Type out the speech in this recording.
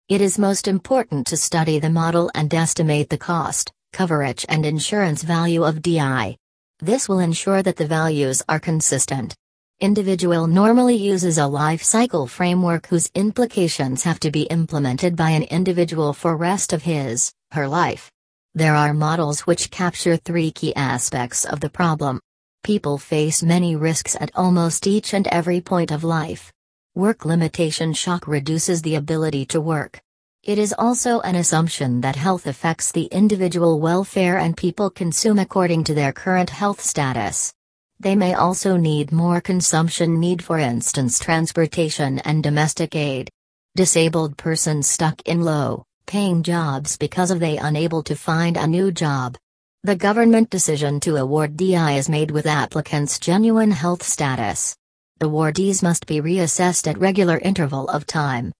It is most important to study the model and estimate the cost, coverage and insurance value of DI. This will ensure that the values are consistent. Individual normally uses a life cycle framework whose implications have to be implemented by an individual for rest of her life. There are models which capture three key aspects of the problem. People face many risks at almost each and every point of life. Work limitation shock reduces the ability to work. It is also an assumption that health affects the individual welfare and people consume according to their current health status. They may also need more consumption need, for instance transportation and domestic aid. Disabled persons stuck in low-paying jobs because of they unable to find a new job. The government decision to award DI is made with applicants' genuine health status. Awardees must be reassessed at regular interval of time.